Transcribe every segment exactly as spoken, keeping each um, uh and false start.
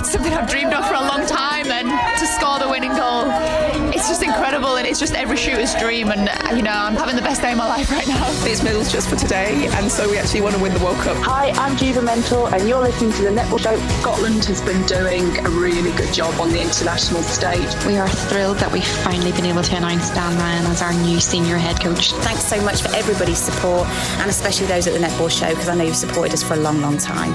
something I've dreamed of for a long time, and to score the winning goal, it's just incredible, and it's just every shooter's dream, and you know, I'm having the best day of my life right now. It's medals just for today, and so we actually want to win the World Cup. Hi, I'm Juva Mental, and you're listening to the Netball Show. Scotland has been doing a really good job on the international stage. We are thrilled that we've finally been able to announce Dan Ryan as our new senior head coach. Thanks so much for everybody's support, and especially those at the Netball Show, because I know you've supported us for a long, long time.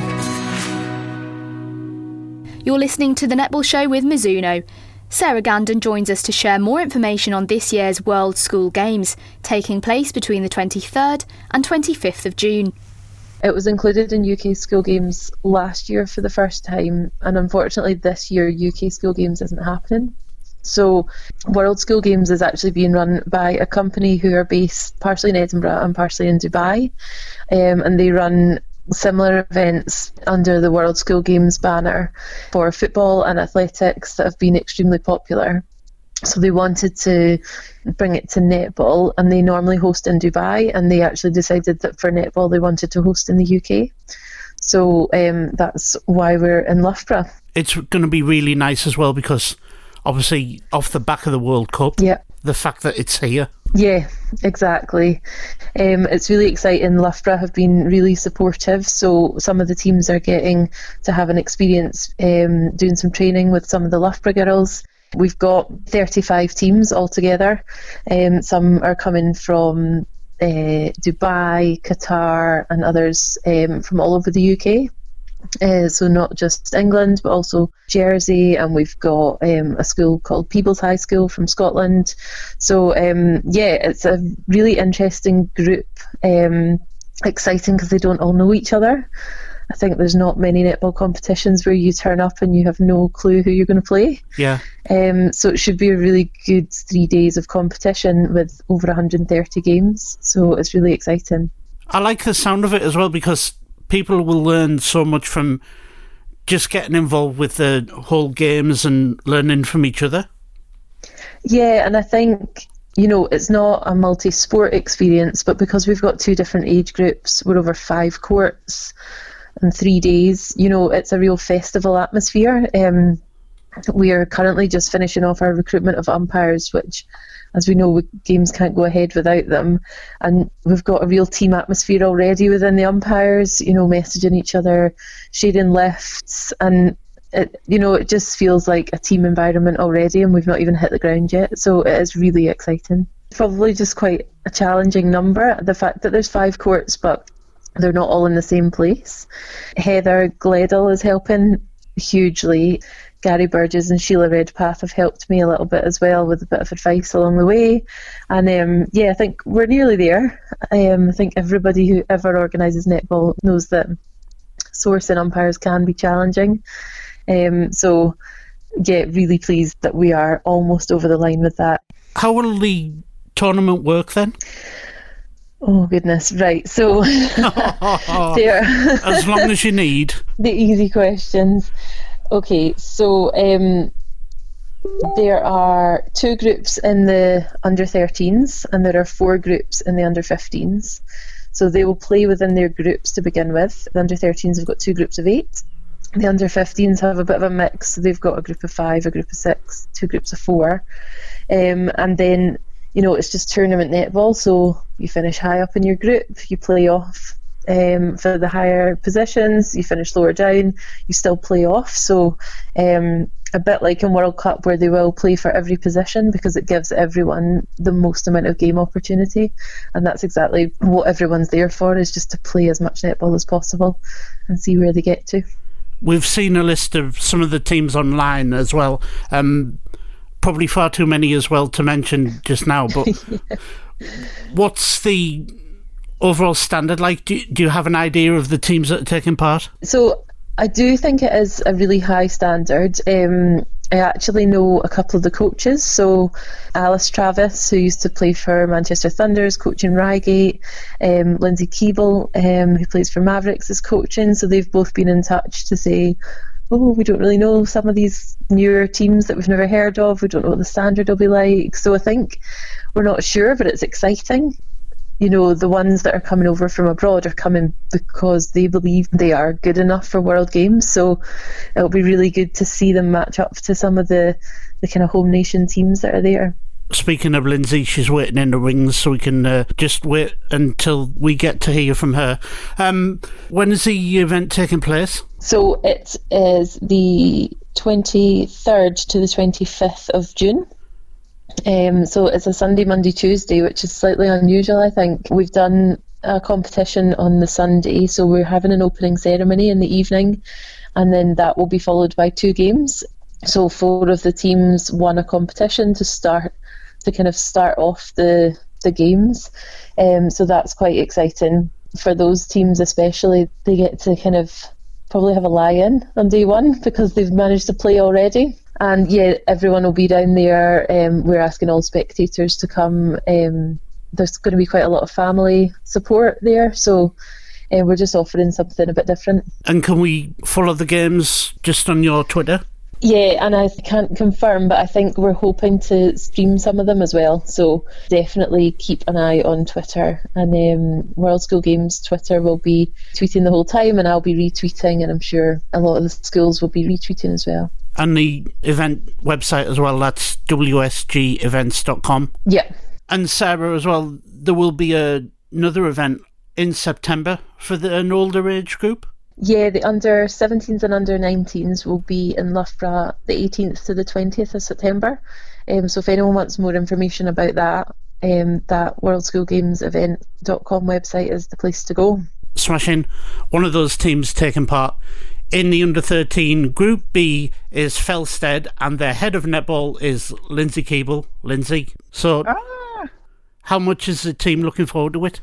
You're listening to the Netball Show with Mizuno. Sarah Gandon joins us to share more information on this year's World School Games, taking place between the twenty-third and twenty-fifth of June. It was included in U K School Games last year for the first time, and unfortunately this year U K School Games isn't happening. So World School Games is actually being run by a company who are based partially in Edinburgh and partially in Dubai, um, and they run similar events under the World School Games banner for football and athletics that have been extremely popular. So they wanted to bring it to netball, and they normally host in Dubai, and they actually decided that for netball they wanted to host in the U K. So um, that's why we're in Loughborough. It's going to be really nice as well, because obviously off the back of the World Cup, yeah. the fact that it's here. Yeah, exactly. Um, it's really exciting. Loughborough have been really supportive, so some of the teams are getting to have an experience um, doing some training with some of the Loughborough girls. We've got thirty-five teams altogether. Um, some are coming from uh, Dubai, Qatar, and others um, from all over the U K. Uh, so not just England, but also Jersey, and we've got um, a school called Peebles High School from Scotland. So um, yeah, it's a really interesting group, um, exciting because they don't all know each other. I think there's not many netball competitions where you turn up and you have no clue who you're going to play. Yeah. Um, so it should be a really good three days of competition with over one hundred thirty games. So it's really exciting. I like the sound of it as well, because people will learn so much from just getting involved with the whole games and learning from each other. Yeah, and I think, you know, it's not a multi-sport experience, but because we've got two different age groups, we're over five courts and three days, you know, it's a real festival atmosphere. Um, we are currently just finishing off our recruitment of umpires, which, as we know, games can't go ahead without them. And we've got a real team atmosphere already within the umpires, you know, messaging each other, sharing lifts, and, it, you know, it just feels like a team environment already, and we've not even hit the ground yet. So it is really exciting. Probably just quite a challenging number, the fact that there's five courts, but they're not all in the same place. Heather Gledel is helping hugely. Gary Burgess and Sheila Redpath have helped me a little bit as well with a bit of advice along the way. And um, yeah, I think we're nearly there. Um, I think everybody who ever organises netball knows that sourcing umpires can be challenging. Um, so yeah, really pleased that we are almost over the line with that. How will the tournament work then? Oh goodness, right, so there, as long as you need. The easy questions. Okay, so um, there are two groups in the under thirteens, and there are four groups in the under fifteens. So they will play within their groups to begin with. The under thirteens have got two groups of eight. The under fifteens have a bit of a mix. So they've got a group of five, a group of six, two groups of four. Um, and then, you know, it's just tournament netball. So you finish high up in your group, you play off um, for the higher positions, you finish lower down, you still play off. So um, a bit like in World Cup, where they will play for every position, because it gives everyone the most amount of game opportunity. And that's exactly what everyone's there for, is just to play as much netball as possible and see where they get to. We've seen a list of some of the teams online as well. Um, probably far too many as well to mention just now, but yeah. What's the overall standard like? Do, do you have an idea of the teams that are taking part? So I do think it is a really high standard. Um, I actually know a couple of the coaches. So Alice Travis, who used to play for Manchester Thunder, is coaching Reigate. Um, Lindsay Keeble, um, who plays for Mavericks, is coaching. So they've both been in touch to say, oh, we don't really know some of these newer teams that we've never heard of. We don't know what the standard will be like. So I think we're not sure, but it's exciting. you know, the ones that are coming over from abroad are coming because they believe they are good enough for World Games. So it'll be really good to see them match up to some of the, the kind of home nation teams that are there. Speaking of Lindsay, she's waiting in the wings, so we can uh, just wait until we get to hear from her. Um, when is the event taking place? So it is the twenty-third to the twenty-fifth of June. Um, so it's a Sunday, Monday, Tuesday, which is slightly unusual, I think. We've done a competition on the Sunday, so we're having an opening ceremony in the evening, and then that will be followed by two games. So four of the teams won a competition to start to kind of start off the the games. Um, so that's quite exciting for those teams, especially. They get to kind of probably have a lie-in on day one because they've managed to play already. And yeah, everyone will be down there. Um, we're asking all spectators to come. Um, there's going to be quite a lot of family support there, so uh, we're just offering something a bit different. And can we follow the games just on your Twitter? Yeah, and I can't confirm, but I think we're hoping to stream some of them as well. So definitely keep an eye on Twitter. And um, World School Games Twitter will be tweeting the whole time, and I'll be retweeting, and I'm sure a lot of the schools will be retweeting as well. And the event website as well, that's w s g events dot com. Yeah. And Sarah as well, there will be a, another event in September for the, an older age group? Yeah, the under seventeens and under nineteens will be in Loughborough the eighteenth to the twentieth of September. Um, so if anyone wants more information about that, um, that world school games event dot com website is the place to go. Smashing. One of those teams taking part in the under thirteen Group B is Felsted, and their head of netball is Lindsay Keeble. Lindsay, so ah. how much is the team looking forward to it?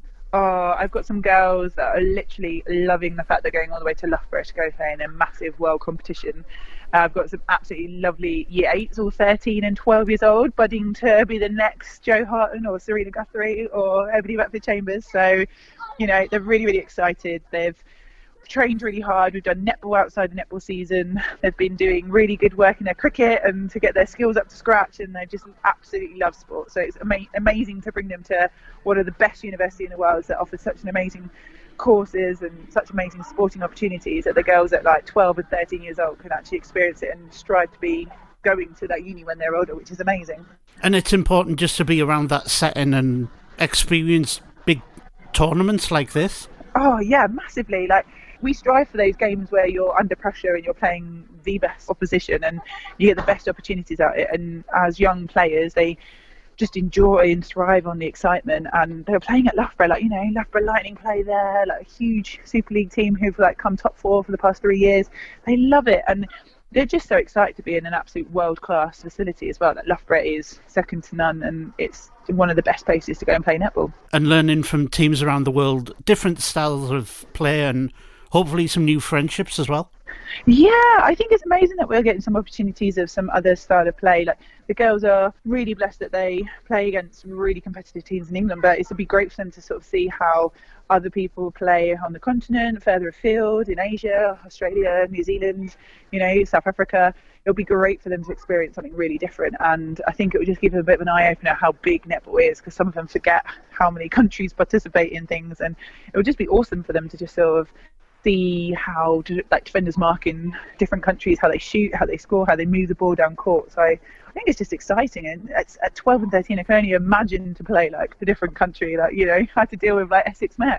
Oh, I've got some girls that are literally loving the fact they're going all the way to Loughborough to go play in a massive world competition. Uh, I've got some absolutely lovely year eights, all thirteen and twelve years old, budding to be the next Jo Harton or Serena Guthrie or Ebony Betford-Chambers. So, you know, they're really, really excited. They've trained really hard. We've done netball outside the netball season. They've been doing really good work in their cricket and to get their skills up to scratch, and they just absolutely love sport. So it's ama- amazing to bring them to one of the best universities in the world that offers such an amazing courses and such amazing sporting opportunities that the girls at like twelve and thirteen years old can actually experience it and strive to be going to that uni when they're older, which is amazing. And it's important just to be around that setting and experience big tournaments like this. Oh yeah, massively. Like, we strive for those games where you're under pressure and you're playing the best opposition and you get the best opportunities at it. And as young players, they just enjoy and thrive on the excitement. And they were playing at Loughborough, like, you know, Loughborough Lightning play there, like a huge Super League team who've like come top four for the past three years. They love it, and they're just so excited to be in an absolute world-class facility as well. That Loughborough is second to none, and it's one of the best places to go and play netball. And learning from teams around the world, different styles of play, and hopefully some new friendships as well. Yeah, I think it's amazing that we're getting some opportunities of some other style of play. Like, the girls are really blessed that they play against really competitive teams in England, but it's to be great for them to sort of see how other people play on the continent, further afield, in Asia, Australia, New Zealand, you know, South Africa. It'll be great for them to experience something really different, and I think it would just give them a bit of an eye-opener how big netball is, because some of them forget how many countries participate in things, and it would just be awesome for them to just sort of see how like defenders mark in different countries, how they shoot, how they score, how they move the ball down court. So I think it's just exciting, and at, at twelve and thirteen I can only imagine to play like a different country, like, you know, I had to deal with like Essex Met.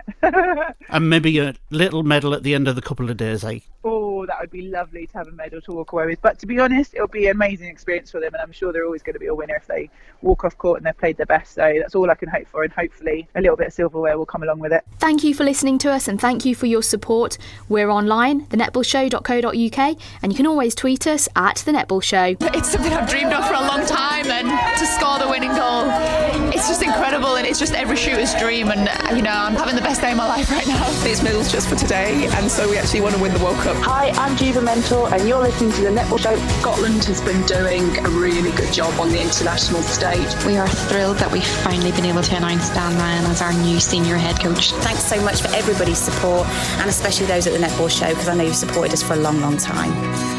And maybe a little medal at the end of the couple of days, eh? Oh, that would be lovely to have a medal to walk away with. But to be honest, it'll be an amazing experience for them, and I'm sure they're always going to be a winner if they walk off court and they've played their best. So that's all I can hope for, and hopefully a little bit of silverware will come along with it. Thank you for listening to us, and thank you for your support. We're online, the netball show dot co dot uk, and you can always tweet us at The Netball Show. It's something I've dreamed of for a long time, and to score the winning goal, it's just incredible, and it's just every shooter's dream, and, you know, I'm having the best day of my life right now. These medals just for today, and so we actually want to win the World Cup. Hi, I'm Jiva Mentor, and you're listening to The Netball Show. Scotland has been doing a really good job on the international stage. We are thrilled that we've finally been able to announce Dan Ryan as our new senior head coach. Thanks so much for everybody's support, and especially those at The Netball Show, because I know you've supported us for a long, long time.